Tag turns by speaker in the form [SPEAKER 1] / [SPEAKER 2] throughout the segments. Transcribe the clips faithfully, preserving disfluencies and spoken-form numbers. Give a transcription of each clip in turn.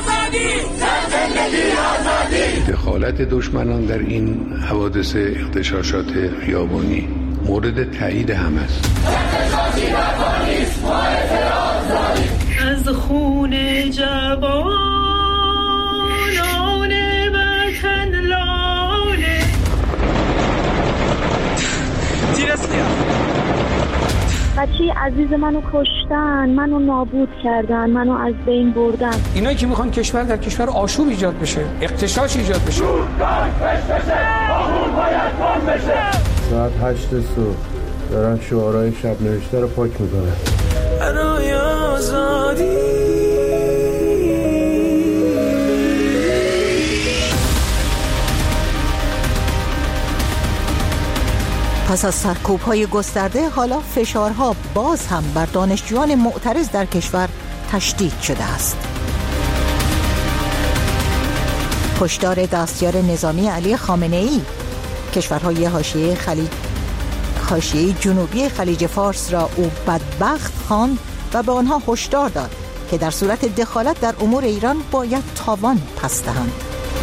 [SPEAKER 1] دخالت دشمنان در این حوادث اغتشاشات خیابانی مورد تایید هم است.
[SPEAKER 2] از خون جوانان وطن لاله
[SPEAKER 3] تیر اسلحه
[SPEAKER 4] بچه عزیز منو کشتن، منو نابود کردن، منو از بین بردن.
[SPEAKER 5] اینایی که میخوان کشور در کشور آشوب ایجاد بشه، اغتشاش ایجاد بشه.
[SPEAKER 6] ساعت هشت صبح دارن شعارهای شب نوشته رو پاک میکنن.
[SPEAKER 2] برای آزادی
[SPEAKER 7] پس از سرکوب‌های گسترده حالا فشارها باز هم بر دانشجویان معترض در کشور تشدید شده است. هشدار دستیار نظامی علی خامنه‌ای کشورهای حاشیه خلیج حاشیه جنوبی خلیج فارس را او بدبخت خواند و به آنها هشدار داد که در صورت دخالت در امور ایران باید تاوان پس دهند.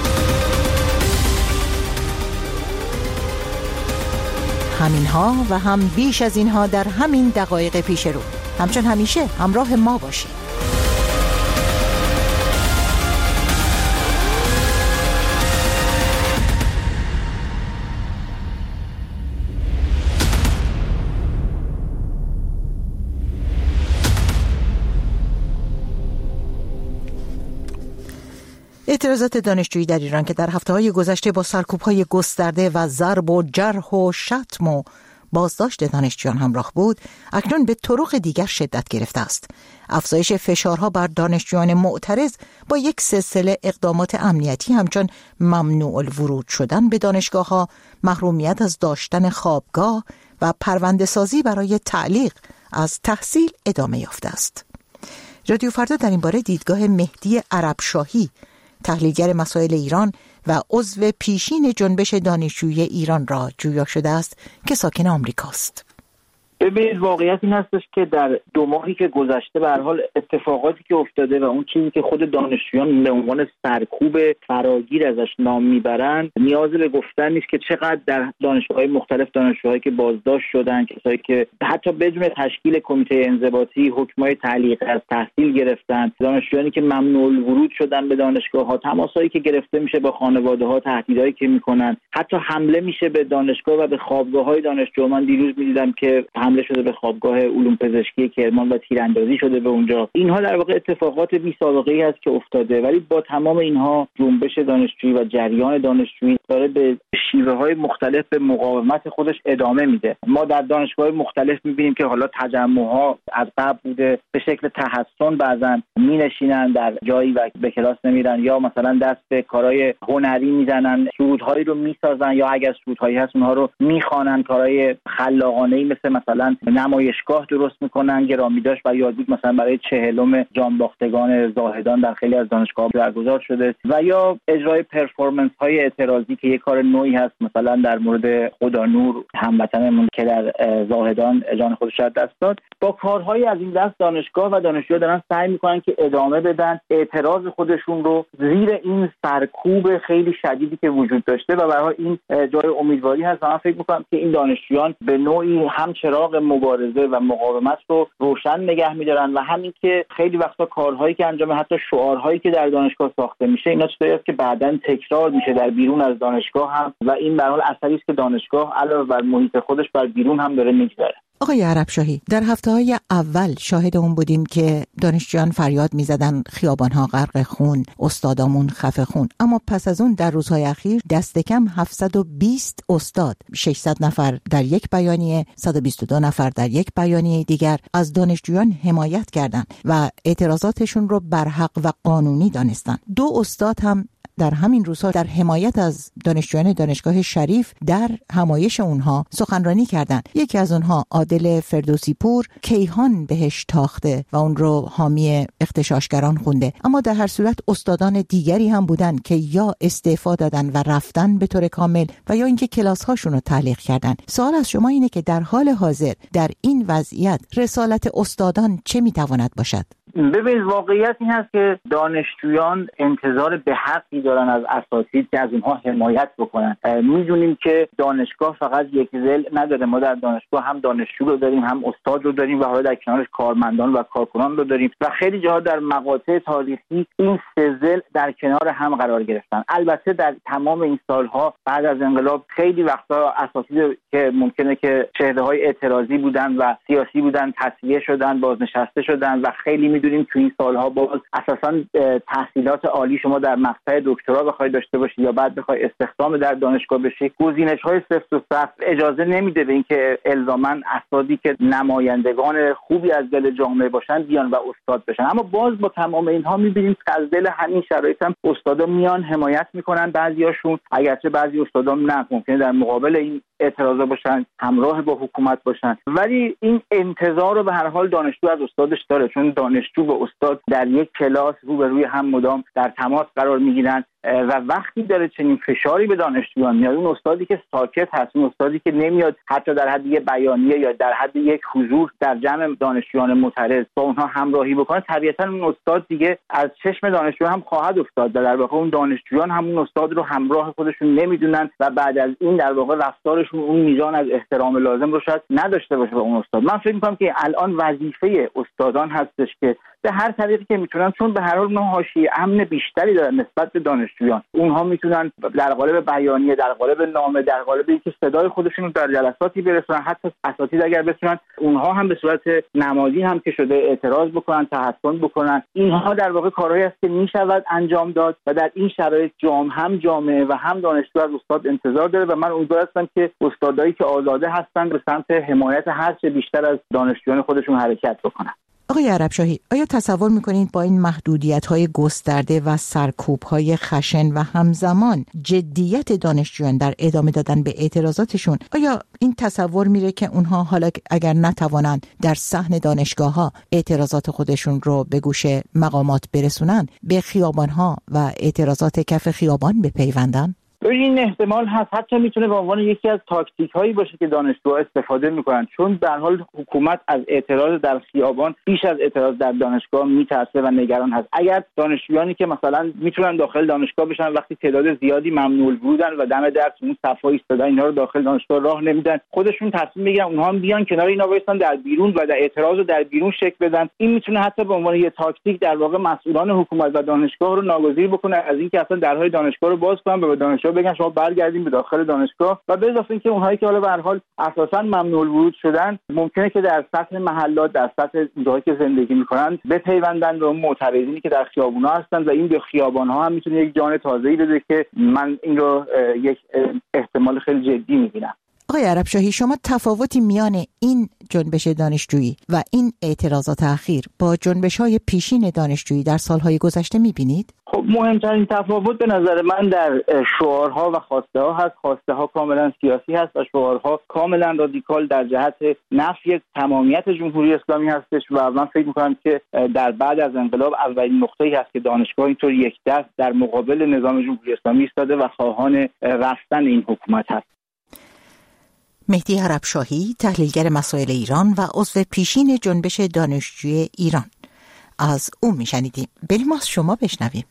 [SPEAKER 7] همینها و هم بیش از اینها در همین دقایق پیش رو. همچون همیشه همراه ما باشید. اعتراضات دانشجویی در ایران که در هفته‌های گذشته با سرکوب‌های گسترده و ضرب و جرح و شتم و بازداشت دانشجویان همراه بود، اکنون به طرق دیگر شدت گرفته است. افزایش فشارها بر دانشجویان معترض با یک سلسله اقدامات امنیتی همچون ممنوع الورود شدن به دانشگاه‌ها، محرومیت از داشتن خوابگاه و پرونده‌سازی برای تعلیق از تحصیل ادامه یافته است. رادیو فردا در این باره دیدگاه مهدی عربشاهی، تحلیلگر مسائل ایران و عضو پیشین جنبش دانشجویی ایران را جویا شده است که ساکن آمریکاست.
[SPEAKER 8] ببینید واقعیت این هستش که در دو ماهی که گذشته به هر حال اتفاقاتی که افتاده و اون چیزی که خود دانشجویان به عنوان سرکوب فراگیر ازش نام میبرند نیاز به گفتن نیست که چقدر در دانشگاه‌های مختلف دانشجوهایی که بازداشت شدن، کسایی که حتی بدون تشکیل کمیته انضباطی حکمای تعلیق از تحصیل گرفتن، دانشجویانی که ممنوع الورود شدن به دانشگاه‌ها، تماسایی که گرفته میشه با خانواده‌ها، تهدیدایی که میکنن، حتی حمله میشه به دانشگاه و به خوابگاه‌های دانشجو. من دیروز می‌دیدم که حمله شده به خوابگاه علوم پزشکی کرمان و تیراندازی شده به اونجا. اینها در واقع اتفاقات بی سابقه ای است که افتاده، ولی با تمام اینها جنبش دانشجویی و جریان دانشجویی داره به شیوه‌های مختلف به مقاومت خودش ادامه میده. ما در دانشگاه‌های مختلف می‌بینیم که حالا تجمع‌ها از قبل بوده، به شکل تحسن بعضن می‌نشینن در جایی و به کلاس نمیرن، یا مثلا دست به کارهای هنری میزنن، سرودهایی رو میسازن، یا اگر سرودهایی هست اونها رو میخوانن، کارهای خلاقانه‌ای مثل مثلا نمایشگاه درست میکنن، گرامی داشت و یادبود مثلا برای چهلم جانباختگان زاهدان در خیلی از دانشگاه‌ها برگزار شده، و یا اجرای پرفورمنس های اعتراضی که یک کار نوعی هست، مثلا در مورد خدانور هموطنمون که در زاهدان جان خودش را دست داد. با کارهای از این دست دانشگاه و دانشجوها دارن سعی میکنن که ادامه بدن اعتراض خودشون رو زیر این سرکوب خیلی شدیدی که وجود داشته، و برای این جای امیدواری هست. من فکر میکنم که این دانشجویان به نوعی هم چراغ مبارزه و مقاومت رو روشن نگه می‌دارن، و همین که خیلی وقتا کارهایی که انجام، حتی شعارهایی که در دانشگاه ساخته میشه، اینا چیزایی است که بعداً تکرار میشه در بیرون از دانشگاه هم، و این به هر حال اثری است که دانشگاه علاوه بر محیط خودش بر بیرون هم داره میگذاره.
[SPEAKER 7] آقای عربشاهی، در هفته‌های اول شاهد اون بودیم که دانشجویان فریاد می‌زدن خیابان‌ها غرق خون، استادامون خفه خون، اما پس از اون در روزهای اخیر دست کم هفتصد و بیست استاد، ششصد نفر در یک بیانیه، صد و بیست و دو نفر در یک بیانیه دیگر از دانشجویان حمایت کردند و اعتراضاتشون رو برحق و قانونی دانستند. دو استاد هم در همین روزها در حمایت از دانشجویان دانشگاه شریف در همایش اونها سخنرانی کردند. یکی از اونها عادل فردوسی پور کیهان بهش تاخته و اون رو حامی اغتشاشگران خونده، اما در هر صورت استادان دیگری هم بودن که یا استعفا دادن و رفتن به طور کامل و یا اینکه کلاس هاشون رو تعلیق کردن. سوال از شما اینه که در حال حاضر در این وضعیت رسالت استادان چه میتواند باشد؟
[SPEAKER 8] ببین واقعیت این هست که دانشجویان انتظار به حقی دارن از اساتید که از اونها حمایت بکنن. میدونیم که دانشگاه فقط یک ضلع نداره، ما در دانشگاه هم دانشجو رو داریم، هم استاد رو داریم و حالا در کنارش کارمندان و کارکنان رو داریم و خیلی جاها در مقاطع تاریخی این سه ضلع در کنار هم قرار گرفتن. البته در تمام این سالها بعد از انقلاب خیلی وقتا اساتید که ممکنه که چهره‌های اعتراضی بودن و سیاسی بودن تصفیه شدن، بازنشسته شدن و خیلی میدونیم تو این سالها باز اساساً تحصیلات عالی شما در مقطع دکترا بخوای داشته باشی یا بعد بخوای استخدام در دانشگاه بشی، گزینش‌های سفت و سخت اجازه نمیده به اینکه الزاماً اساتیدی که نمایندگان خوبی از دل جامعه باشن بیان و استاد بشن. اما باز با تمام اینها می‌بینیم که از دل همین شرایط هم استادا میان حمایت میکنن، بعضیاشون اگرچه بعضی استادا نه ممکنه در مقابل این اعتراضا باشن، همراه با حکومت باشن، ولی این انتظار رو به هر حال دانشجو از استادش داره، چون دانشجو با استاد در یک کلاس روبروی هم مدام در تماس قرار میگیرن و وقتی داره چنین فشاری به دانشجویان میاد، اون استادی که ساکت هست، اون استادی که نمیاد حتی در حد یک بیانیه یا در حد یک حضور در جمع دانشجویان معترض با اونها همراهی بکنه، طبیعتا اون استاد دیگه از چشم دانشجو هم خواهد افتاد و در واقع اون دانشجویان همون استاد رو همراه خودشون نمیدونن و بعد از این در واقع رفتارشون اون میزان از احترام لازم رو شاید نداشته باشه به اون استاد. من فکر می‌کنم که الان وظیفه استادان هستش که به هر طریقی که میتونن، چون به هر حال اونها حاشیه امن بیشتری دارن نسبت به دانشجویان، اونها میتونن در قالب بیانیه، در قالب نامه، در قالب اینکه صدای خودشون رو در جلساتی برسونن، حتی اساتید اگر بتونن اونها هم به صورت نمادین هم که شده اعتراض بکنن، تحسن بکنن. اینها در واقع کارهایی است که میشود انجام داد و در این شرایط جامعه هم جامعه و هم دانشجو از استاد انتظار داره و من امیدوار هستم که استادایی که آزاده هستن به سمت حمایت هر چه بیشتر از دانشجویان خودشون حرکت بکنن.
[SPEAKER 7] آقای عربشاهی، آیا تصور میکنید با این محدودیت‌های گسترده و سرکوب‌های خشن و همزمان جدیت دانشجویان در ادامه دادن به اعتراضاتشون، آیا این تصور میره که اونها حالا اگر نتوانند در صحن دانشگاه‌ها اعتراضات خودشون رو به گوش مقامات برسونن، به خیابان‌ها و اعتراضات کف خیابان بپیوندن؟
[SPEAKER 8] این احتمال هست، حتی میتونه به عنوان یکی از تاکتیک هایی باشه که دانشجوها استفاده میکنن، چون در حال حکومت از اعتراض در خیابان بیش از اعتراض در دانشگاه میترسه و نگران هست. اگر دانشجویانی که مثلا میتونن داخل دانشگاه بشن وقتی تعداد زیادی ممنوع بودن و دم درس اون صفای ایستادن اینا رو داخل دانشگاه راه نمیدن، خودشون تصمیم بگیرن اونها هم بیان کنار اینا وایسن در بیرون و در اعتراض رو در بیرون شکل بدن، این میتونه حتی به عنوان یه تاکتیک در واقع مسئولان حکومت و دانشگاه رو ناگزیر بکنه از اینکه اصلا درهای دانشگاه رو باز کنن و به دانشجو بگن شما برگردیم به داخل دانشگاه. و به اضافه اینکه اونهایی که حالا به هر حال اساساً ممنوع ورود شدن ممکنه که در سطح محلات، در سطح جایی که زندگی میکنن بپیوندن به اون معترضینی که در خیابونا هستن و این به خیابان‌ها هم میتونه یک جان تازه‌ای بده که من این رو یک احتمال خیلی جدی میبینم.
[SPEAKER 7] آقای عربشاهی، شما تفاوتی میان این جنبش دانشجویی و این اعتراضات اخیر با جنبش‌های پیشین دانشجویی در سالهای گذشته می‌بینید؟
[SPEAKER 8] خب مهمترین تفاوت به نظر من در شعارها و خواسته ها هست. خواسته ها کاملا سیاسی هست و شعارها کاملا رادیکال در جهت نفی تمامیت جمهوری اسلامی هستش و من فکر می‌کنم که در بعد از انقلاب اولین نقطه‌ای هست که دانشگاه اینطور یک دست در مقابل نظام جمهوری اسلامی ایستاده و خواهان رفتن این حکومت هست.
[SPEAKER 7] مهدی عربشاهی، تحلیلگر مسائل ایران و عضو پیشین جنبش دانشجوی ایران، از او میشنیدیم. بریم از شما بشنویم.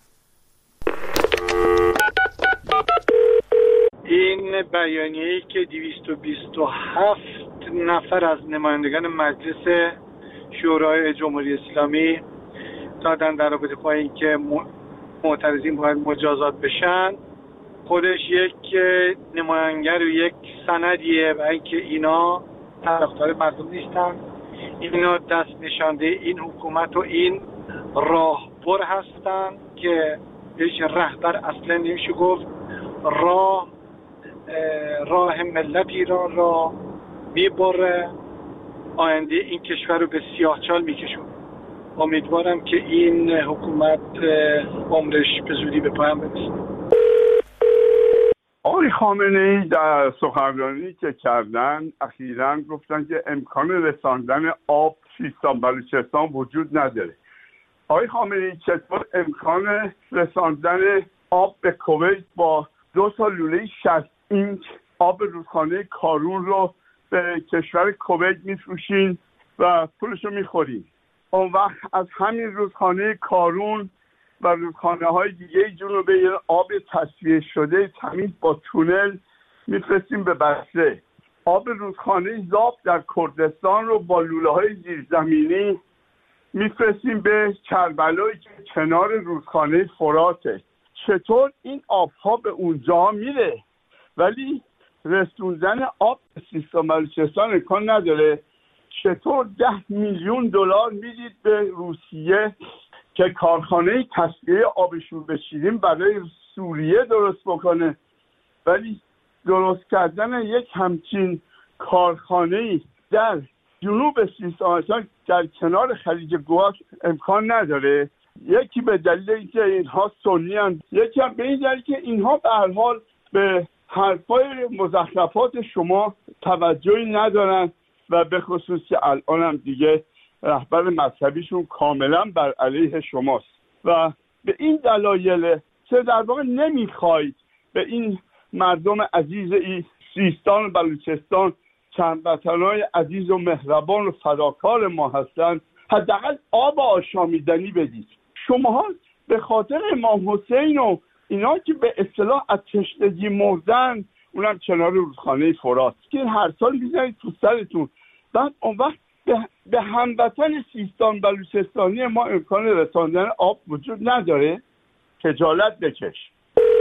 [SPEAKER 9] این بیانیه‌ای که دویست و بیست و هفت نفر از نمایندگان مجلس شورای جمهوری اسلامی دادن در رابطه با اینکه معترضین باید مجازات بشن، خودش یک نمایانگر و یک سندیه و اینکه اینا طرفدار مردم نیستن، اینا دست نشانده این حکومت و این راهبر هستن که بهش رهبر اصلا نمیشه گفت، راه راه ملت ایران را میبره، آینده این کشور رو به سیاهچال میکشون. امیدوارم که این حکومت عمرش به زودی به پایان برسه.
[SPEAKER 10] آقای خامنه‌ای در سخنرانی که کردن اخیراً گفتن که امکان رساندن آب سیستان بلوچستان وجود نداره. آقای خامنه‌ای چطور امکان رساندن آب به کویت با دو تا لوله شصت اینچ آب رودخانه کارون رو به کشور کویت میفروشین و پولشو میخورین؟ اون وقت از همین رودخانه کارون و رودخانه های دیگه جنوب ایران آب تصفیه شده تمیز با تونل میفرستیم به بصره. آب رودخانه زاب در کردستان رو با لوله های زیرزمینی میفرستیم به کربلایی که کنار رودخانه فراته. چطور این آبها به اونجا میره ولی رسوندن آب به سیستان بلوچستان امکان نداره؟ چطور ده میلیون دلار میدید به روسیه که کارخانه تصفیه آب شوربه شیرین برای سوریه درست بکنه ولی درست کردن یک همچین کارخانه‌ای در جنوب سیستان در کنار خلیج گوات امکان نداره؟ یکی به دلیل اینکه اینها سنی هستند، یکی هم به این دلیل که اینها به هر حال به حرفای مزخرفات شما توجهی ندارن و به خصوص که الان هم دیگه رهبر مذهبیشون کاملا بر علیه شماست و به این دلایل که در واقع نمیخواید به این مردم عزیز ای سیستان و بلوچستان هموطنان عزیز و مهربان و فداکار ما هستند حداقل آب آشامیدنی بدید. شما به خاطر امام حسین و اینا که به اصطلاح از تشنگی مردن اونم کنار رودخانه فرات که هر سال میزنید تو سرتون، بعد اون وقت به, به هموطن سیستان بلوچستانی ما امکان رساندن آب وجود نداره؟ خجالت بکش.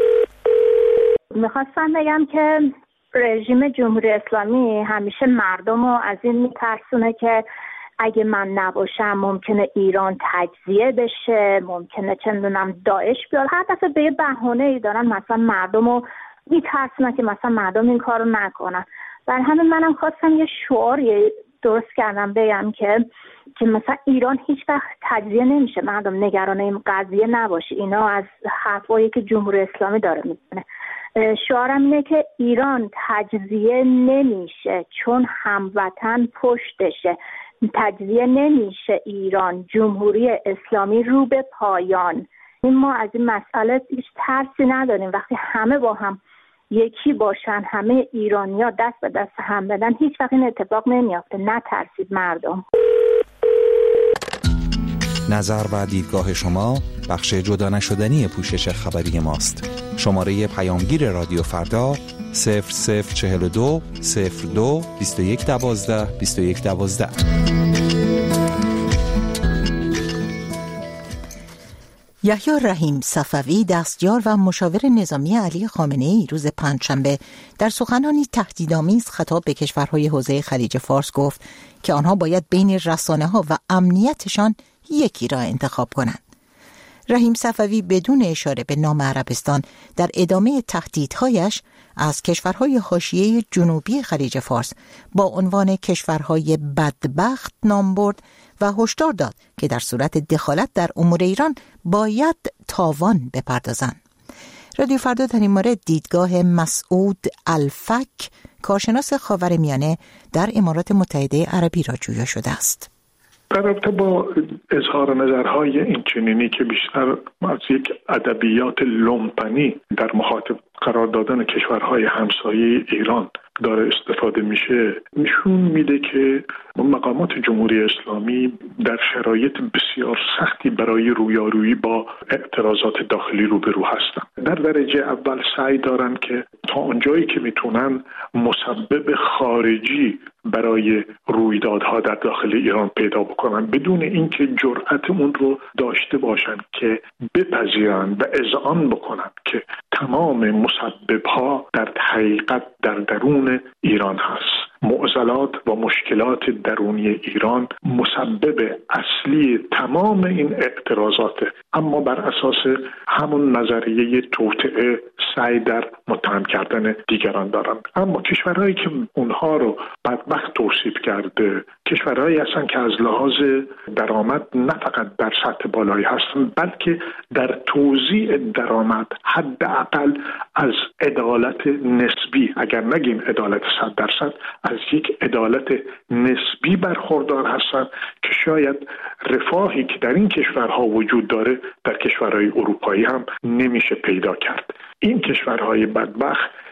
[SPEAKER 4] میخواستم بگم که رژیم جمهوری اسلامی همیشه مردم رو از این میترسونه که اگه من نباشم ممکنه ایران تجزیه بشه، ممکنه چندونم داعش بیاد. هر دفعه به یه بهانه‌ای دارن مثلا مردم رو میترسونن که مثلا مردم این کار رو نکنن. بر همین منم خواستم یه شعاری درست کردم بگم که که مثلا ایران هیچ وقت تجزیه نمیشه، مردم نگران این قضیه نباشه. اینا از حرفایی که جمهوری اسلامی داره میزنه. شعارم اینه که ایران تجزیه نمیشه چون هموطن پشتشه. تجزیه نمیشه ایران، جمهوری اسلامی رو به پایان. این ما از این مسئله هیچ ترسی نداریم. وقتی همه با هم یکی باشن، همه ایرانی‌ها دست به دست هم بدن، هیچ وقت این اتفاق نمیافته. نترسید مردم.
[SPEAKER 11] نظر و دیدگاه شما بخش جدا نشدنی پوشش خبری ماست. شماره پیامگیر رادیو فردا صفر صفر چهل و دو صفر دو بیست و یک دوازده بیست و یک دوازده.
[SPEAKER 7] یحیی رحیم صفوی دستیار و مشاور نظامی علی خامنه‌ای روز پنجشنبه در سخنانی تهدیدآمیز خطاب به کشورهای حوزه خلیج فارس گفت که آنها باید بین رسانه‌ها و امنیتشان یکی را انتخاب کنند. رحیم صفوی بدون اشاره به نام عربستان در ادامه تهدیدهایش از کشورهای حاشیه جنوبی خلیج فارس با عنوان کشورهای بدبخت نام برد و هشدار داد که در صورت دخالت در امور ایران باید تاوان بپردازند. رادیو فردا در این مورد دیدگاه مسعود الفک، کارشناس خاورمیانه در امارات متحده عربی را جویا شده است.
[SPEAKER 12] در رابطه با اظهار نظرهای این چنینی که بیشتر از یک ادبیات لومپنی در مخاطب قرار دادن کشورهای همسایه ایران داره استفاده میشه، نشون میده که مقامات جمهوری اسلامی در شرایط بسیار سختی برای رویارویی با اعتراضات داخلی روبرو هستند. در درجه اول سعی دارن که تا اونجایی که میتونن مسبب خارجی برای رویدادها در داخل ایران پیدا بکنن بدون اینکه جرأت اون رو داشته باشن که بپذیرن و اذعان بکنن که تمام مسببها در حقیقت در درون ایران هست. معضلات و مشکلات درونی ایران مسبب اصلی تمام این اعتراضات، اما بر اساس همون نظریه توطئه سعی در متهم کردن دیگران دارند. اما کشورهایی که اونها رو بدبخت توصیف کرده کشورهایی هستند که از لحاظ درآمد نه فقط در سطح بالایی هستند بلکه در توزیع درآمد حداقل از عدالت نسبی، اگر نگیم عدالت صد درصد، از یک عدالت نسبی برخوردار هستند که شاید رفاهی که در این کشورها وجود داره در کشورهای اروپایی هم نمیشه پیدا کرد. این کشورهای بدبخت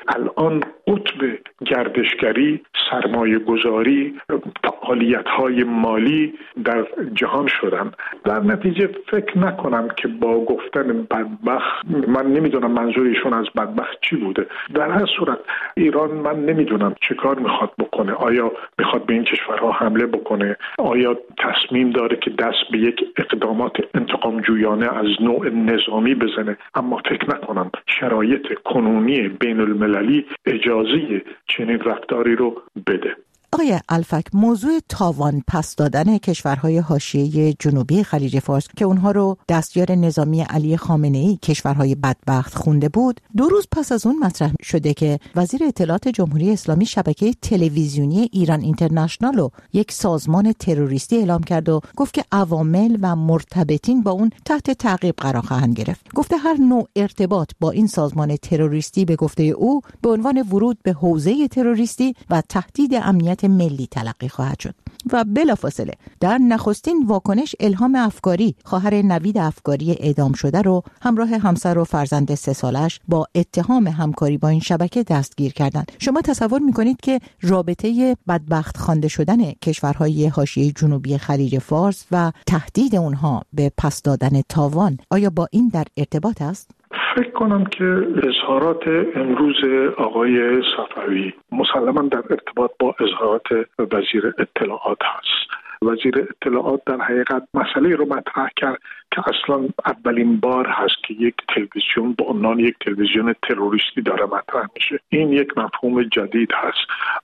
[SPEAKER 12] الان قطب گردشگری، سرمایه گذاری، فعالیت های مالی در جهان شدن. در نتیجه فکر نکنم که با گفتن بدبخت، من نمیدونم منظور ایشون از بدبخت چی بوده. در هر صورت ایران من نمیدونم چه کار میخواد بکنه. آیا میخواد به این کشورها حمله بکنه؟ آیا تصمیم داره که دست به یک اقدامات انتقام جویانه از نوع نظامی بزنه؟ اما فکر نکنم شرایط کنونی بین المللی اجازه چنین رفتاری رو بده.
[SPEAKER 7] آقای الفک، موضوع تاوان پس دادن کشورهای حاشیه جنوبی خلیج فارس که اونها رو دستیار نظامی علی خامنه‌ای کشورهای بدبخت خونده بود، دو روز پس از اون مطرح شده که وزیر اطلاعات جمهوری اسلامی شبکه تلویزیونی ایران اینترنشنال رو یک سازمان تروریستی اعلام کرد و گفت که عوامل و مرتبطین با اون تحت تعقیب قرار خواهند گرفت. گفته هر نوع ارتباط با این سازمان تروریستی به گفته او به عنوان ورود به حوزه تروریستی و تهدید امنیت ملی تلقی خواهد شد. و بلافاصله در نخستین واکنش الهام افکاری، خواهر نوید افکاری اعدام شده رو همراه همسر و فرزند سه سالش با اتهام همکاری با این شبکه دستگیر کردند. شما تصور میکنید که رابطه بدبخت خوانده شدن کشورهای حاشیه جنوبی خلیج فارس و تهدید اونها به پس دادن تاوان آیا با این در ارتباط است؟
[SPEAKER 12] فکر کنم که اظهارات امروز آقای صفوی مسلماً در ارتباط با اظهارات وزیر اطلاعات هست. وزیر اطلاعات در حقیقت مسئله رو مطرح کرد که اصلا اولین بار هست که یک تلویزیون به عنوان یک تلویزیون تروریستی داره مطرح میشه. این یک مفهوم جدید هست.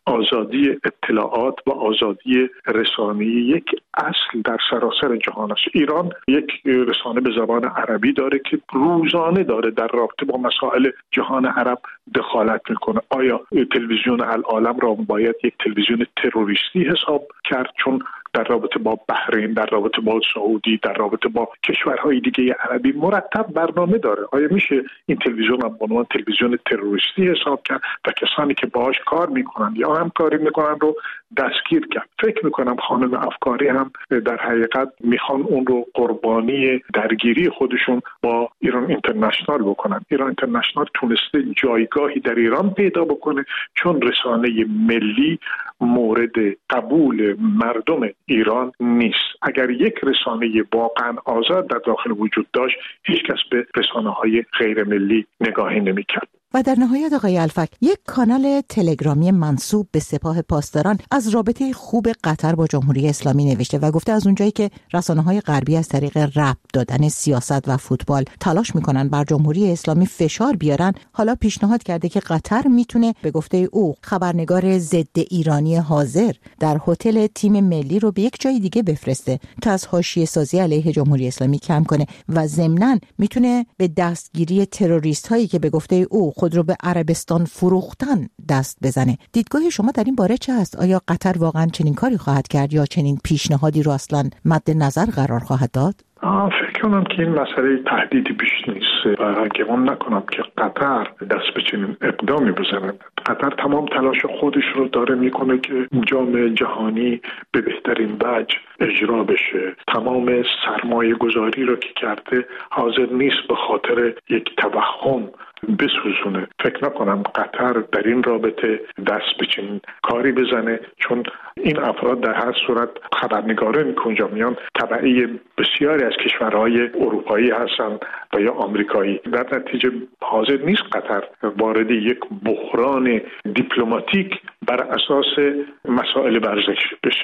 [SPEAKER 12] آزادی اطلاعات و آزادی رسانه‌ای یک اصل در سراسر جهان است. ایران یک رسانه به زبان عربی داره که روزانه داره در رابطه با مسائل جهان عرب دخالت میکنه. آیا تلویزیون العالم را باید یک تلویزیون تروریستی حساب کرد؟ چون در رابطه با بحرین، در رابطه با سعودی، در رابطه با کشورهای دیگه عربی مرتب برنامه داره. آیا میشه این تلویزیون هم به عنوان تلویزیون تروریستی حساب کرد و کسانی که باهاش کار میکنن یا همکاری میکنن رو دستگیر کرد؟ فکر میکنم خانم افکاری هم در حقیقت میخوان اون رو قربانی درگیری خودشون با ایران اینترنشنال بکنن. ایران اینترنشنال تونسته جایگاهی در ایران پیدا بکنه چون رسانه ملی مورد قبول مردم ایران نیست. اگر یک رسانه واقعا آزاد در داخل وجود داشت، هیچ کس به رسانه‌های غیر ملی نگاهی نمی‌کرد.
[SPEAKER 7] و در نهایت آقای الفک، یک کانال تلگرامی منسوب به سپاه پاسداران از رابطه خوب قطر با جمهوری اسلامی نوشته و گفته از اونجایی که رسانه‌های غربی از طریق ربط دادن سیاست و فوتبال تلاش میکنن بر جمهوری اسلامی فشار بیارن، حالا پیشنهاد کرده که قطر میتونه به گفته او خبرنگار ضد ایرانی حاضر در هتل تیم ملی رو به یک جای دیگه بفرسته تا از حاشیه سازی علیه جمهوری اسلامی کم کنه و ضمناً میتونه به دستگیری تروریست هایی که به گفته او خود رو به عربستان فروختن دست بزنه. دیدگاه شما در این باره چه است؟ آیا قطر واقعا چنین کاری خواهد کرد یا چنین پیشنهادی رو اصلا مد نظر قرار خواهد داد؟
[SPEAKER 12] فکر کنم که این مسئله تهدیدی بیش نیست و گمان نکنم که قطر دست به چنین اقدامی بزنه. قطر تمام تلاش خودش رو داره میکنه که جام جهانی به بهترین وجه اجرا بشه. تمام سرمایه گذاری رو که کرده حاضر نیست به خاطر یک توهم بسوزونه. فکر نکنم قطر در این رابطه دست به چنین کاری بزنه، چون این افراد در هر صورت خبرنگارانی که اونجا میان تبعی بسیاری از کشورهای اروپایی هستن و یا آمریکایی. در نتیجه حاضر نیست قطر وارد یک بحران دیپلماتیک بر اساس مسائل ورزشی بشه.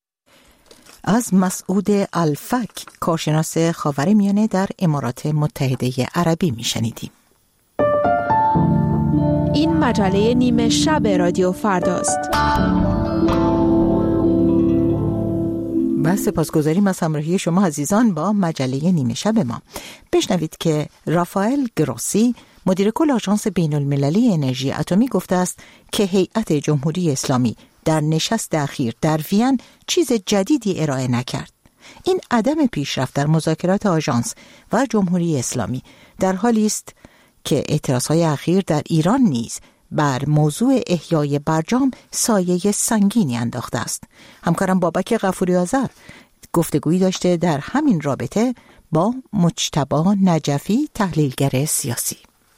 [SPEAKER 7] از مسعود الفک، کارشناس خاورمیانه در امارات متحده عربی میشنیدیم.
[SPEAKER 13] این مجله نیمه شب رادیو فرداست.
[SPEAKER 7] و سپاسگزاریم از همراهی شما عزیزان با مجله نیمه شب ما. بشنوید که رافائل گروسی، مدیر کل آژانس بین المللی انرژی اتمی، گفته است که هیئت جمهوری اسلامی در نشست اخیر در وین چیز جدیدی ارائه نکرد. این عدم پیشرفت در مذاکرات آژانس و جمهوری اسلامی در حالی است که اعتراضهای اخیر در ایران نیز بر موضوع احیای برجام سایه سنگینی انداخته است. همکارم بابک غفوری آذر گفتگویی داشته در همین رابطه با مجتبی نجفی، تحلیلگر سیاسی.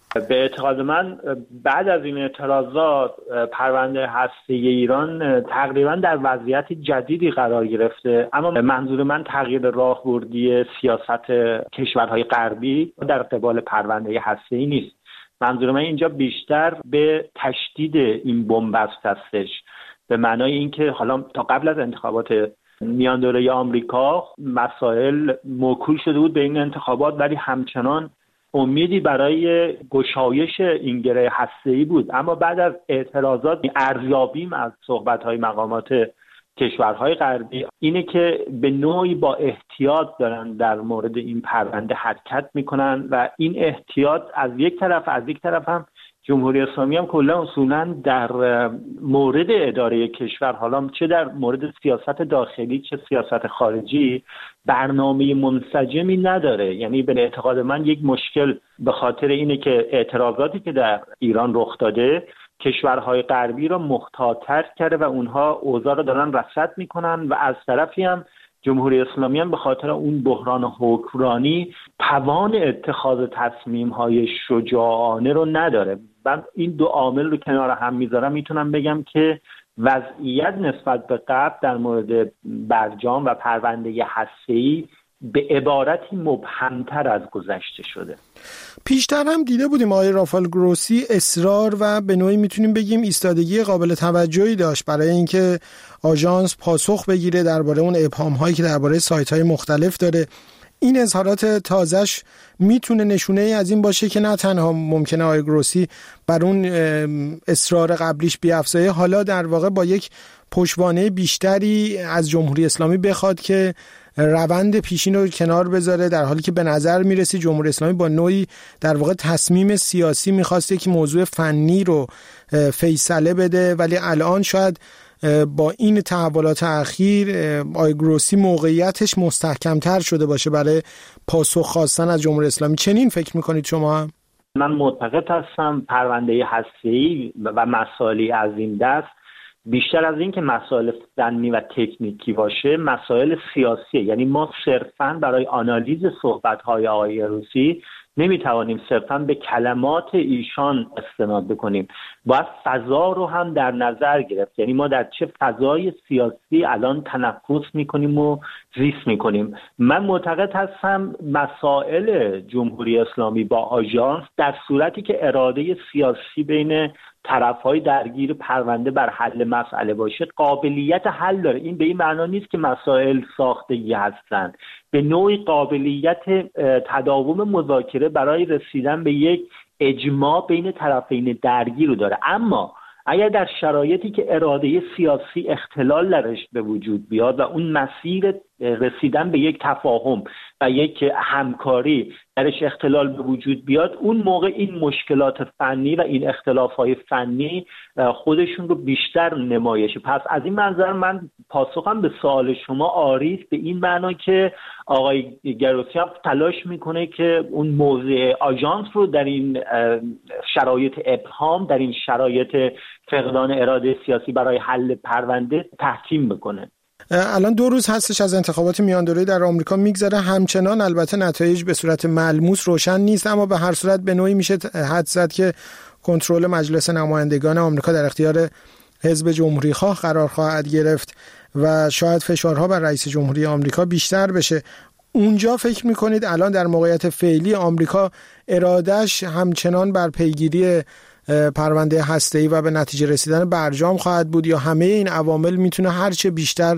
[SPEAKER 8] به اعتقاد من بعد از این اعتراضات پرونده هسته‌ای ایران تقریبا در وضعیت جدیدی قرار گرفته، اما منظور من تغییر راهبردی سیاست کشورهای غربی در قبال پرونده هسته‌ای نیست. منظور من اینجا بیشتر به تشدید این بنبست هستش، به معنای اینکه حالا تا قبل از انتخابات میان دوره آمریکا مسائل موکول شده بود به این انتخابات، ولی همچنان امیدی برای گشایش این گره هسته‌ای بود. اما بعد از اعتراضات ارزیابیم از صحبت‌های مقامات کشورهای غربی اینه که به نوعی با احتیاط دارن در مورد این پرونده حرکت میکنن و این احتیاط از یک طرف از یک طرف هم جمهوری اسلامی هم کلا اصولا در مورد اداره کشور، حالا چه در مورد سیاست داخلی چه سیاست خارجی، برنامه منسجمی نداره. یعنی به اعتقاد من یک مشکل به خاطر اینه که اعتراضاتی که در ایران رخ داده کشورهای غربی را محتاط‌تر کرده و اونها اوضاع را دارن رصد میکنن و از طرفی هم جمهوری اسلامی هم به خاطر اون بحران حکمرانی توان اتخاذ تصمیم‌های شجاعانه رو نداره. من این دو عامل رو کنار هم میذارم، میتونم بگم که وضعیت نسبت به قبل در مورد برجام و پرونده هسته‌ای به عبارتی مبهمتر از گذشته شده.
[SPEAKER 14] پیشتر هم دیده بودیم آقای رافائل گروسی اصرار و به نوعی میتونیم بگیم ایستادگی قابل توجهی داشت برای اینکه آژانس پاسخ بگیره درباره اون ابهام هایی که درباره سایت های مختلف داره. این اظهارات تازه‌اش میتونه نشونه ای از این باشه که نه تنها ممکنه آقای گروسی بر اون اصرار قبلیش بیافزایه، حالا در واقع با یک پشتوانه بیشتری از جمهوری اسلامی بخواد که روند پیشین رو کنار بذاره، در حالی که به نظر میرسی جمهوری اسلامی با نوعی در واقع تصمیم سیاسی میخواسته که موضوع فنی رو فیصله بده، ولی الان شاید با این تحولات اخیر آقای گروسی موقعیتش مستحکمتر شده باشه برای پاسخ خواستن از جمهوری اسلامی. چنین فکر میکنید شما هم؟
[SPEAKER 8] من معتقد هستم پرونده هسته‌ای و مسائلی از این دست بیشتر از این که مسائل فنی و تکنیکی باشه مسائل سیاسیه. یعنی ما صرفاً برای آنالیز صحبت‌های آقای گروسی نمیتوانیم صرفاً به کلمات ایشان استناد بکنیم، باید فضا رو هم در نظر گرفت. یعنی ما در چه فضای سیاسی الان تنفس میکنیم و زیست میکنیم. من معتقد هستم مسائل جمهوری اسلامی با آژانس در صورتی که اراده سیاسی بین طرف‌های درگیر پرونده بر حل مسئله باشه قابلیت حل داره. این به این معنا نیست که مسائل ساختگی هستند، به نوعی قابلیت تداوم مذاکره برای رسیدن به یک اجماع بین طرفین درگیر رو داره. اما اگر در شرایطی که اراده سیاسی اختلال درش به وجود بیاد و اون مسیر رسیدن به یک تفاهم و یک همکاری درش اختلال به وجود بیاد، اون موقع این مشکلات فنی و این اختلافات فنی خودشون رو بیشتر نمایشه. پس از این منظر من پاسخم به سوال شما آری است، به این معنا که آقای گروسی هم تلاش میکنه که اون موضع آژانس رو در این شرایط ابهام، در این شرایط فقدان اراده سیاسی برای حل پرونده تحکیم بکنه.
[SPEAKER 14] الان دو روز هستش از انتخابات میان دوره‌ای در آمریکا میگذره، همچنان البته نتایج به صورت ملموس روشن نیست، اما به هر صورت به نوعی میشه حد زد که کنترل مجلس نمایندگان آمریکا در اختیار حزب جمهوری‌خواه قرار خواهد گرفت و شاید فشارها بر رئیس جمهوری آمریکا بیشتر بشه. اونجا فکر میکنید الان در موقعیت فعلی آمریکا ارادهش همچنان بر پیگیری پرونده هسته‌ای و به نتیجه رسیدن برجام خواهد بود، یا همه این عوامل میتونه هرچه بیشتر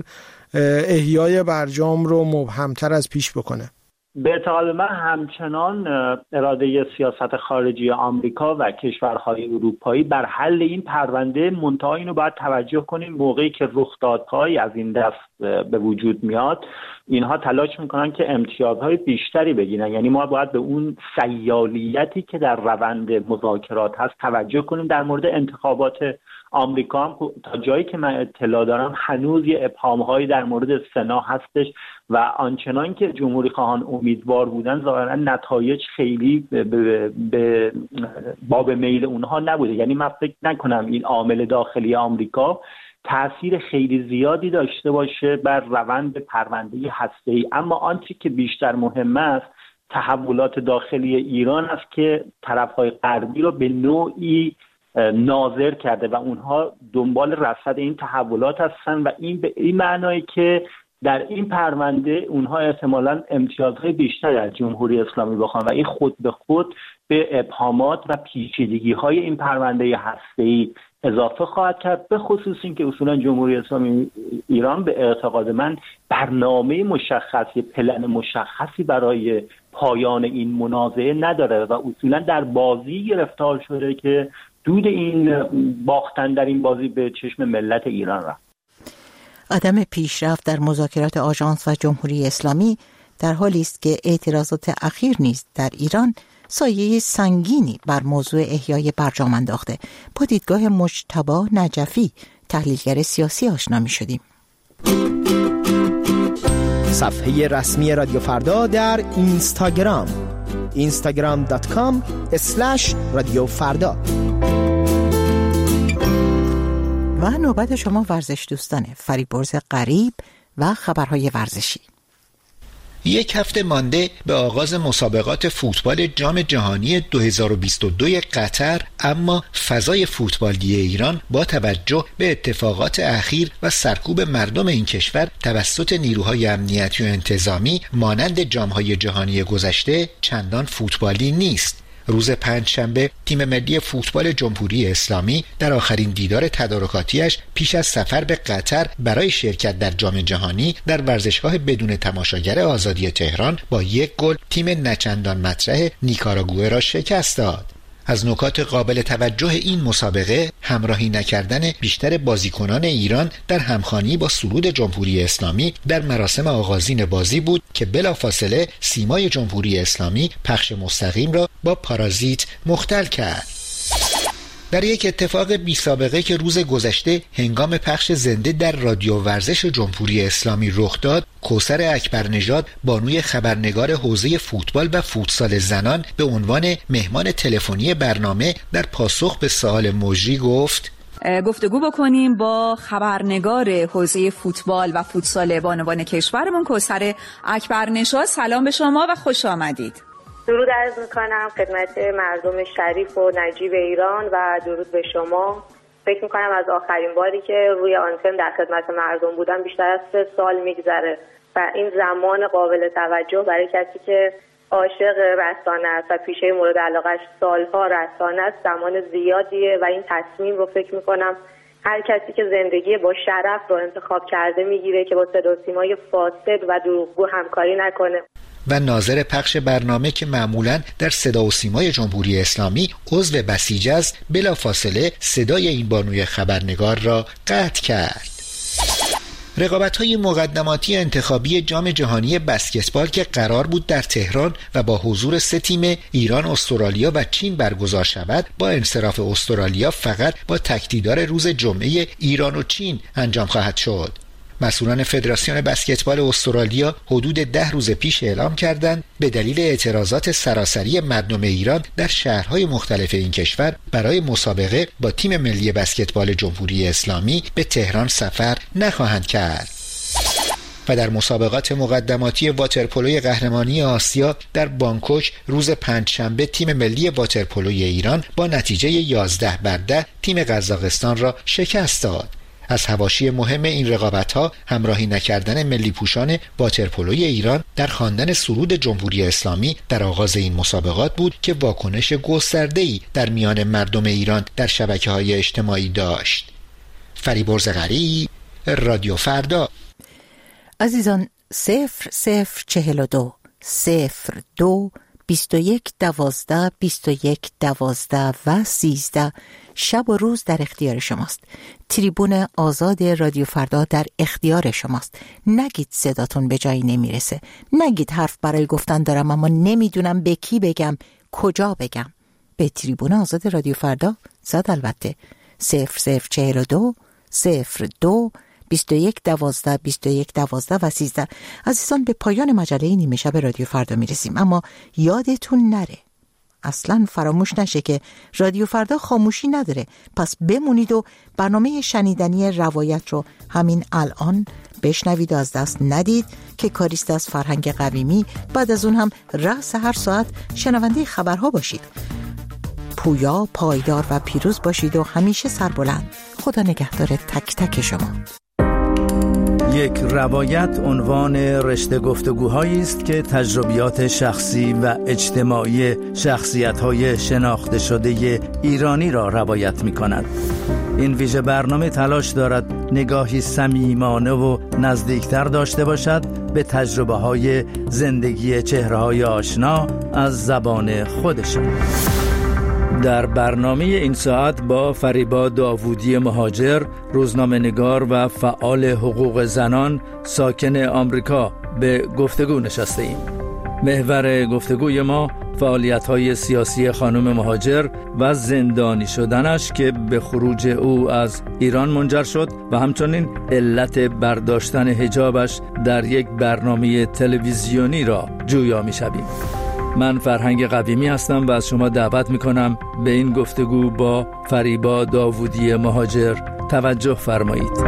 [SPEAKER 14] احیای برجام رو مبهمتر از پیش بکنه؟
[SPEAKER 8] به اعتقاد من همچنان اراده سیاست خارجی آمریکا و کشورهای اروپایی بر حل این پرونده، منتها اینو باید توجه کنیم موقعی که رخدادهایی از این دست به وجود میاد اینها تلاش میکنن که امتیازهای بیشتری بگیرن. یعنی ما باید به اون سیالیتی که در روند مذاکرات هست توجه کنیم. در مورد انتخابات آمریکا هم تا جایی که من اطلاع دارم هنوز یه ابهام‌هایی در مورد سنا هستش و آنچنان که جمهوری خواهان امیدوار بودن ظاهرا نتایج خیلی به, به, به باب میل اونها نبوده. یعنی من فکر نکنم این عامل داخلی آمریکا تأثیر خیلی زیادی داشته باشه بر روند پرونده هسته‌ای. اما آنچه که بیشتر مهم است تحولات داخلی ایران است که طرف‌های غربی رو به نوعی ناظر کرده و اونها دنبال رصد این تحولات هستن و این به این معنایی که در این پرونده اونها احتمالاً امتیازهای بیشتری از جمهوری اسلامی بخوان و این خود به خود به ابهامات و پیچیدگی‌های این پرونده هسته‌ای اضافه خواهد کرد، به خصوص این که اصولاً جمهوری اسلامی ایران به اعتقاد من برنامه مشخصی، پلن مشخصی برای پایان این منازعه نداره و اصولاً در بازی گرفتار شده که دود این باختن در این بازی به چشم ملت ایران رفت.
[SPEAKER 7] عدم پیشرفت در مذاکرات آژانس و جمهوری اسلامی در حالی است که اعتراضات اخیر نیز در ایران سایه سنگینی بر موضوع احیای برجام انداخته. با دیدگاه مجتبی نجفی، تحلیلگر سیاسی، آشنا می‌شدیم.
[SPEAKER 15] صفحه رسمی رادیو فردا در اینستاگرام اینستاگرام دات کام اسلش رادیو فردا.
[SPEAKER 7] و نوبت شما ورزش دوستانه، فریبرز غریب و خبرهای ورزشی.
[SPEAKER 16] یک هفته مانده به آغاز مسابقات فوتبال جام جهانی دو هزار و بیست و دو قطر، اما فضای فوتبالی ایران با توجه به اتفاقات اخیر و سرکوب مردم این کشور توسط نیروهای امنیتی و انتظامی مانند جام‌های جهانی گذشته چندان فوتبالی نیست. روز پنجشنبه تیم ملی فوتبال جمهوری اسلامی در آخرین دیدار تدارکاتیش پیش از سفر به قطر برای شرکت در جام جهانی در ورزشگاه بدون تماشاگر آزادی تهران با یک گل تیم نچندان مطرح نیکاراگوئه را شکست داد. از نکات قابل توجه این مسابقه همراهی نکردن بیشتر بازیکنان ایران در همخوانی با سرود جمهوری اسلامی در مراسم آغازین بازی بود که بلافاصله سیمای جمهوری اسلامی پخش مستقیم را با پارازیت مختل کرد. در یک اتفاق بی سابقه که روز گذشته هنگام پخش زنده در رادیو ورزش جمهوری اسلامی رخ داد، کوثر اکبرنژاد بانوی خبرنگار حوزه فوتبال و فوتسال زنان به عنوان مهمان تلفنی برنامه در پاسخ به سوال مجری گفت:
[SPEAKER 17] گفتگو بکنیم با خبرنگار حوزه فوتبال و فوتسال بانوان کشورمون کوثر اکبرنژاد. سلام به شما و خوش آمدید.
[SPEAKER 18] درود عرض میکنم خدمت مردم شریف و نجیب ایران و درود به شما. فکر میکنم از آخرین باری که روی آنتن در خدمت مردم بودم بیشتر از سه سال میگذره و این زمان قابل توجه برای کسی که عاشق رسانه است و پیشه مورد علاقش سالها رسانه است زمان زیادیه و این تصمیم رو فکر میکنم هر کسی که زندگی با شرف رو انتخاب کرده میگیره که با صدا و سیمای فاسد و دروغگو همکاری نکنه.
[SPEAKER 16] و ناظر پخش برنامه که معمولاً در صدا و سیمای جمهوری اسلامی عضو بسیج است، بلافاصله صدای این بانوی خبرنگار را قطع کرد. رقابت‌های مقدماتی انتخابی جام جهانی بسکتبال که قرار بود در تهران و با حضور سه تیم ایران، استرالیا و چین برگزار شود، با انصراف استرالیا فقط با تکدیدار روز جمعه ایران و چین انجام خواهد شد. مسئولان فدراسیون بسکتبال استرالیا حدود ده روز پیش اعلام کردند به دلیل اعتراضات سراسری مردم ایران در شهرهای مختلف این کشور برای مسابقه با تیم ملی بسکتبال جمهوری اسلامی به تهران سفر نخواهند کرد. و در مسابقات مقدماتی واترپولوی قهرمانی آسیا در بانکوک روز پنجشنبه تیم ملی واترپولوی ایران با نتیجه یازده بر ده تیم قزاقستان را شکست داد. از حواشی مهم این رقابت‌ها همراهی نکردن ملی پوشان واترپولوی ایران در خواندن سرود جمهوری اسلامی در آغاز این مسابقات بود که واکنش گسترده‌ای در میان مردم ایران در شبکه‌های اجتماعی داشت. فریبرز غریب، رادیو فردا.
[SPEAKER 7] عزیزان، صفر صفر چهل و دو صفر دو بیست و یک دوازده بیست و یک دوازده و سیزده شب و روز در اختیار شماست. تریبون آزاد رادیو فردا در اختیار شماست. نگید صداتون به جایی نمیرسه، نگید حرف برای گفتن دارم اما نمیدونم به کی بگم، کجا بگم. به تریبون آزاد رادیو فردا زد البته صفر صفر چهل و دو صفر دو بیست و یک دوازده بیست و یک دوازده و سیزده. عزیزان، به پایان مجله نیمه شب رادیو فردا میرسیم، اما یادتون نره، اصلا فراموش نشه که رادیو فردا خاموشی نداره. پس بمونید و برنامه شنیدنی روایت رو همین الان بشنوید و از دست ندید که کاریست از فرهنگ قویمی. بعد از اون هم رأس هر ساعت شنونده خبرها باشید. پویا، پایدار و پیروز باشید و همیشه سربلند. خدا نگهدار تک تک شما.
[SPEAKER 19] یک روایت عنوان رشته گفتگوهایی است که تجربیات شخصی و اجتماعی شخصیت‌های شناخته شده ایرانی را روایت می‌کند. این ویژه برنامه تلاش دارد نگاهی صمیمانه و نزدیکتر داشته باشد به تجربه‌های زندگی چهره‌های آشنا از زبان خودشان. در برنامه این ساعت با فریبا داوودی مهاجر، روزنامه‌نگار و فعال حقوق زنان ساکن آمریکا به گفتگو نشسته ایم. محور گفتگوی ما فعالیت‌های سیاسی خانم مهاجر و زندانی شدنش که به خروج او از ایران منجر شد و همچنین علت برداشتن حجابش در یک برنامه تلویزیونی را جویا می‌شویم. من فرهنگ قویمی هستم و از شما دعوت میکنم به این گفتگو با فریبا داوودی مهاجر توجه فرمایید.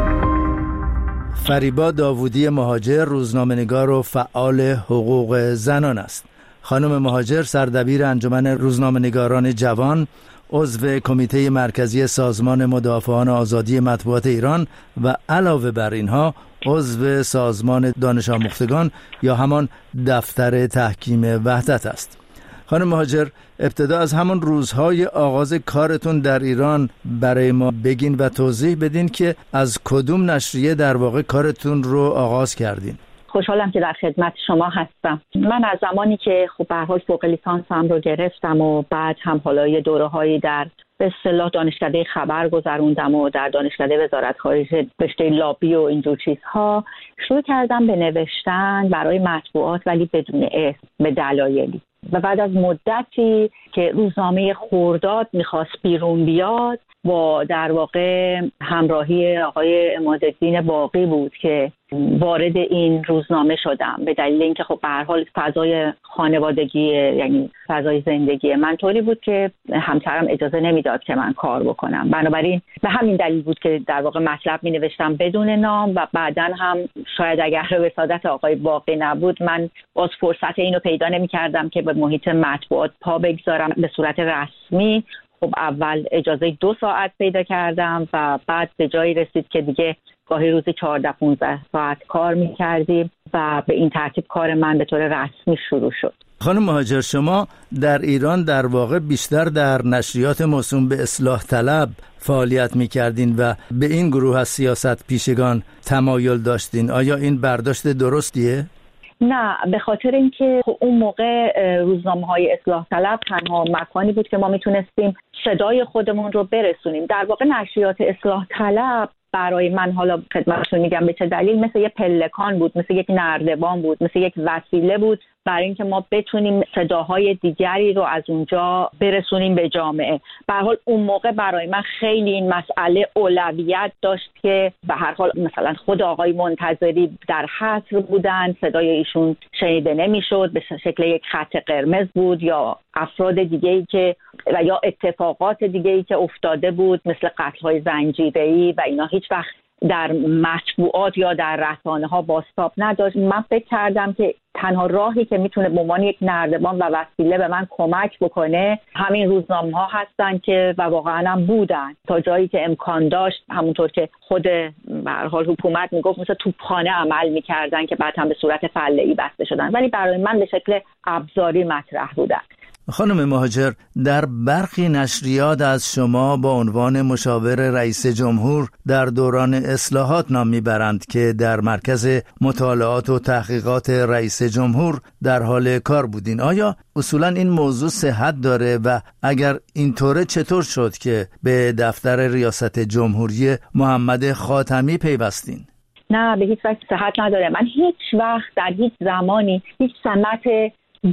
[SPEAKER 19] فریبا داوودی مهاجر روزنامه‌نگار و فعال حقوق زنان است. خانم مهاجر سردبیر انجمن روزنامه‌نگاران جوان، عضو کمیته مرکزی سازمان مدافعان آزادی مطبوعات ایران و علاوه بر اینها عضو سازمان دانش آموختگان یا همان دفتر تحکیم وحدت است. خانم مهاجر، ابتدا از همون روزهای آغاز کارتون در ایران برای ما بگین و توضیح بدین که از کدوم نشریه در واقع کارتون رو آغاز کردین.
[SPEAKER 20] خوشحالم که در خدمت شما هستم. من از زمانی که خب به هر حال فوق لیسانسم رو گرفتم و بعد هم حالا یه دوره‌هایی در به اصطلاح دانشکده خبر گذروندم و در دانشکده وزارت خارجه رشته لابی و اینجور چیزها، شروع کردم به نوشتن برای مطبوعات ولی بدون اسم، به دلایلی. و بعد از مدتی که روزنامه خرداد میخواست بیرون بیاد با در واقع همراهی آقای عمادالدین باقی بود که وارد این روزنامه شدم، به دلیل اینکه خب به هر حال فضای خانوادگی، یعنی فضای زندگی من طوری بود که همسرم اجازه نمیداد که من کار بکنم. بنابراین به همین دلیل بود که در واقع مطلب می نوشتم بدون نام و بعداً هم شاید اگر وسادت آقای باقی نبود من باز فرصت اینو پیدا نمی کردم که به محیط مطبوعات پا بگذارم به صورت رسمی. خب اول اجازه دو ساعت پیدا کردم و بعد به جایی رسید که دیگه گاهی روزی چهارده پونزده ساعت کار می‌کردیم و به این ترتیب کار من به طور رسمی شروع شد.
[SPEAKER 19] خانم مهاجر، شما در ایران در واقع بیشتر در نشریات موسوم به اصلاح طلب فعالیت می‌کردین و به این گروه از سیاست پیشگان تمایل داشتین. آیا این برداشت درستیه؟
[SPEAKER 20] نه، به خاطر اینکه اون موقع روزنامه‌های اصلاح طلب تنها مکانی بود که ما میتونستیم صدای خودمون رو برسونیم. در واقع نشریات اصلاح طلب برای من، حالا خدمتتون میگم به چه دلیل، مثل یک پلکان بود، مثل یک نردبان بود، مثل یک وسیله بود برای اینکه ما بتونیم صداهای دیگری رو از اونجا برسونیم به جامعه. به هر حال اون موقع برای من خیلی این مسئله اولویت داشت که به هر حال مثلا خود آقای منتظری در حصر بودن، صدای ایشون شنیده نمیشد، به شکل یک خط قرمز بود، یا افراد دیگه‌ای که و یا اتفاقات دیگه‌ای که افتاده بود مثل قتل‌های زنجیره‌ای و اینا هیچ وقت در مطبوعات یا در رسانه ها بازتاب نداشت. من فکر کردم که تنها راهی که میتونه به عنوان یک نردبان و وسیله به من کمک بکنه همین روزنامه ها هستن که و واقعا هم بودن تا جایی که امکان داشت. همونطور که خود به هر حال حکومت میگفت مثل توپخانه عمل میکردن که بعد هم به صورت فله‌ای بسته شدن، ولی برای من به شکل ابزاری مطرح بودن.
[SPEAKER 19] خانم مهاجر، در برخی نشریات از شما با عنوان مشاور رئیس جمهور در دوران اصلاحات نام میبرند که در مرکز مطالعات و تحقیقات رئیس جمهور در حال کار بودین. آیا اصولا این موضوع صحت داره و اگر اینطوره چطور شد که به دفتر ریاست جمهوری محمد خاتمی پیوستین؟
[SPEAKER 20] نه، به هیچ وجه صحت نداره. من هیچ وقت در هیچ زمانی هیچ سمت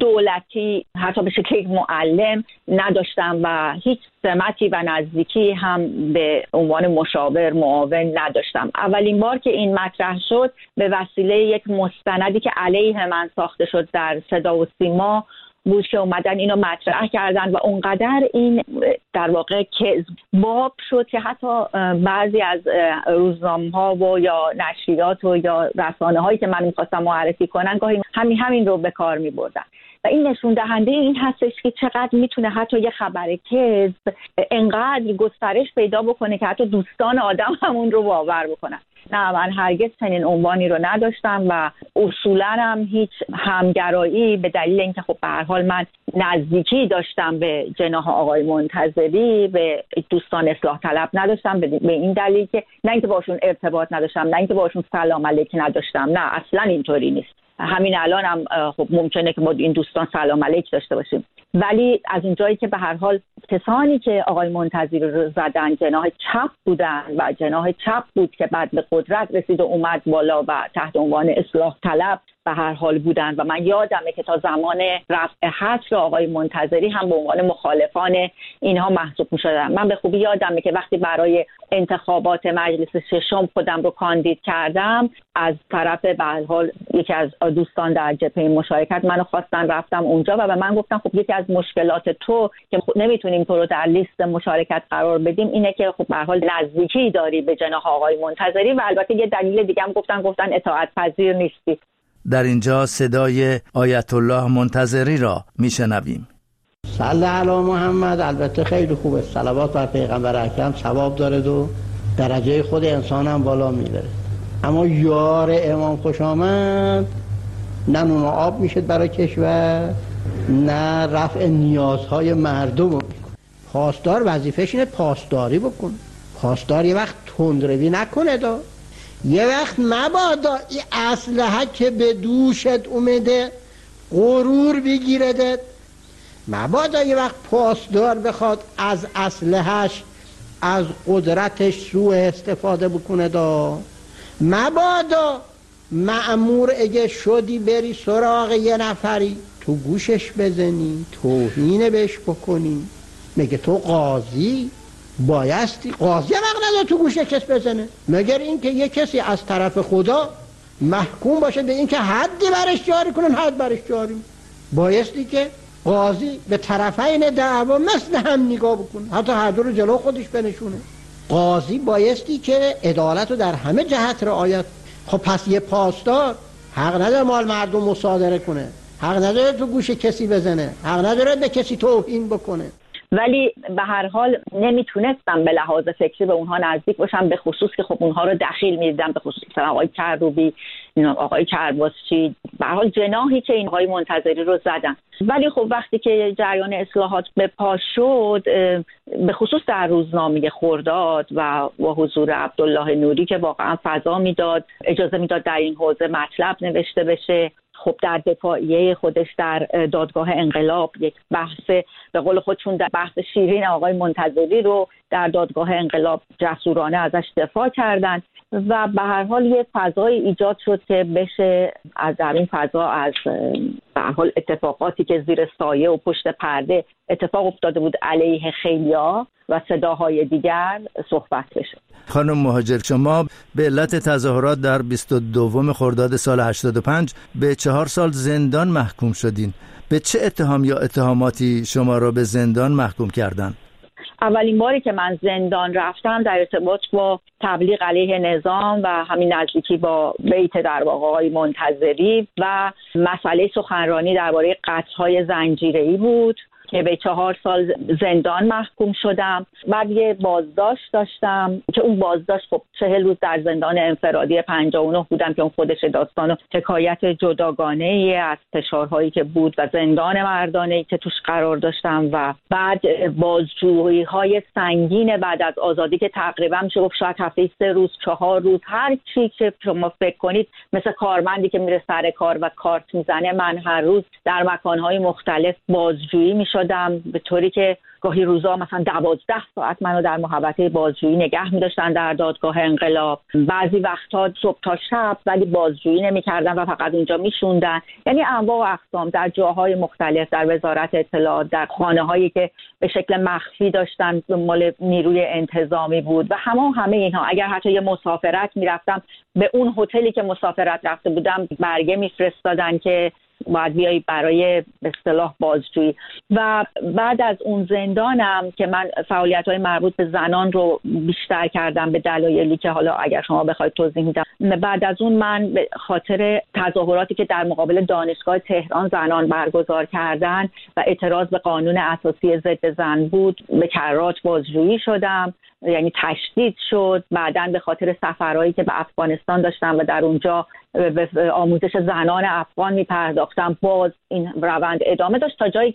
[SPEAKER 20] دولتی حتی به شکل یک معلم نداشتم و هیچ سمتی و نزدیکی هم به عنوان مشاور معاون نداشتم. اولین بار که این مطرح شد به وسیله یک مستندی که علیه من ساخته شد در صدا و سیما، بود که اومدن اینو مطرح کردن و اونقدر این در واقع کذب باب شد که حتی بعضی از روزنامه‌ها و یا نشریات و یا رسانه‌هایی که من می‌خواستم معرفی کنن گاهی همین همین رو به کار می‌بردن و این نشون دهنده این هستش که چقدر میتونه حتی یه خبر کذب انقدر گسترش پیدا بکنه که حتی دوستان آدم همون رو باور بکنن. نه، من هرگز چنین عنوانی رو نداشتم و اصولاً هم هیچ همگرایی به دلیل اینکه خب به هر حال من نزدیکی داشتم به جناح آقای منتظری، به دوستان اصلاح طلب نداشتم، به این دلیل که نه اینکه باشون ارتباط نداشتم، نه اینکه باشون سلام علیک نداشتم، نه اصلاً اینطوری نیست. همین الان هم خب ممکنه که ما این دوستان سلام علیک داشته باشیم، ولی از اونجایی که به هر حال کسانی که آقای منتظری رو زدن جناح چپ بودن و جناح چپ بود که بعد به قدرت رسید و اومد بالا و تحت عنوان اصلاح طلب به هر حال بودن و من یادمه که تا زمان رفع حصر آقای منتظری هم به عنوان مخالفان اینها محسوب می‌شدن. من به خوبی یادمه که وقتی برای انتخابات مجلس ششم خودم رو کاندید کردم، از طرف به هر حال یکی از دوستان در جبهه مشارکت منو خواستن، رفتم اونجا و به من گفتن خب یکی از مشکلات تو که خب نمیتونیم تو رو در لیست مشارکت قرار بدیم اینه که خب به هر حال نزدیکی داری به جناح آقای منتظری و البته یه دلیل دیگه هم گفتن گفتن اطاعت پذیر نیستی.
[SPEAKER 19] در اینجا صدای آیت الله منتظری را میشنویم.
[SPEAKER 21] صلی علی محمد. البته خیلی خوبه، صلوات بر پیغمبر اکرم ثواب داره و درجه خود انسان هم بالا میبره، اما یار امام خوش آمد نه نون و آب میشه برای کشور، نه رفع نیازهای مردم رو میکنه. پاسدار وظیفه‌ش اینه پاسداری بکنه. پاسدار یه وقت تندروی نکنه، دا یه وقت مبادا این اسلحه که به دوشت اومده غرور بگیرده، مبادا یه وقت پاسدار بخواد از اسلحهش از قدرتش سوء استفاده بکنه، دا مبادا مأمور اگه شدی بری سراغ یه نفری تو گوشش بزنی، توهین بهش بکنی. میگه تو قاضی بایستی قاضی وقت نداره تو گوش کس بزنه، مگر اینکه یه کسی از طرف خدا محکوم باشه به اینکه حدی برش جاری کنن، حد برش جاری. بایستی که قاضی به طرفین دعوا مثل هم نگاه بکنه، حتی هر دو رو جلو خودش بنشونه. قاضی بایستی که عدالت رو در همه جهت رعایت. خب پس یه پاسدار حق نداره مال مردم مصادره کنه، حق نداره تو گوش کسی بزنه، حق نداره به کسی توهین بکنه.
[SPEAKER 20] ولی به هر حال نمیتونستم به لحاظ فکری به اونها نزدیک باشم، به خصوص که خب اونها رو دخیل میدیدم، به خصوص مثلا آقای کروبی، آقای کرباسچی، به هر حال جناحی که این آقای منتظری رو زدن. ولی خب وقتی که جریان اصلاحات به پا شد، به خصوص در روزنامه خرداد و با حضور عبدالله نوری که واقعا فضا میداد، اجازه میداد در این حوزه مطلب نوشته بشه، خب در دفاعیه خودش در دادگاه انقلاب یک بحث به قول خودشون در بحث شیرین آقای منتظری رو در دادگاه انقلاب جسورانه ازش دفاع کردن و به هر حال یه فضای ایجاد شد که بشه از در این فضا از به هر حال اتفاقاتی که زیر سایه و پشت پرده اتفاق افتاده بود علیه خیلیا و صداهای دیگر صحبت بشه.
[SPEAKER 19] خانم مهاجر، شما به علت تظاهرات در بیست و دو خرداد سال هشتاد و پنج به چهار سال زندان محکوم شدین. به چه اتهام یا اتهاماتی شما را به زندان محکوم کردن؟
[SPEAKER 20] اولین باری که من زندان رفتم در ارتباط با تبلیغ علیه نظام و همین نزدیکی با بیت در واقع آقای منتظری و مسئله سخنرانی درباره قتل‌های زنجیره‌ای بود که به چهار سال زندان محکوم شدم. بعد یه بازداشت داشتم که اون بازداشت خب چهل روز در زندان انفرادی پنجاه و نه بودم که اون خودش داستان و حکایت جداگانه از فشارهایی که بود و زندان مردانه‌ای که توش قرار داشتم و بعد بازجویی‌های سنگین بعد از آزادی که تقریبا میشه گفت شاید هفته سه روز چهار روز هر چی که شما فکر کنید، مثل کارمندی که میره سر کار و کارت میزنه، من هر روز در مکان‌های مختلف بازجویی میشد به طوری که گاهی روزا مثلا دوازده ساعت منو در محوطه بازجویی نگه می‌داشتن در دادگاه انقلاب. بعضی وقت‌ها صبح تا شب ولی بازجویی نمی‌کردن و فقط اونجا میشوندن. یعنی انواع و اقسام در جاهای مختلف، در وزارت اطلاعات، در خانه‌هایی که به شکل مخفی داشتن مال نیروی انتظامی بود و همه همه اینها. اگر حتی یه مسافرت می‌رفتم، به اون هتلی که مسافرت رفته بودم برگه می‌فرستادن که باید بیایی برای به اصطلاح بازجویی. و بعد از اون زندانم که من فعالیت‌های مربوط به زنان رو بیشتر کردم به دلایلی که حالا اگر شما بخواید توضیح میدم. بعد از اون من به خاطر تظاهراتی که در مقابل دانشگاه تهران زنان برگزار کردن و اعتراض به قانون اساسی ضد زن بود به کرات بازجویی شدم، یعنی تشدید شد. بعداً به خاطر سفرهایی که به افغانستان داشتم و در اونجا به آموزش زنان افغان میپرداختم باز این روند ادامه داشت تا جایی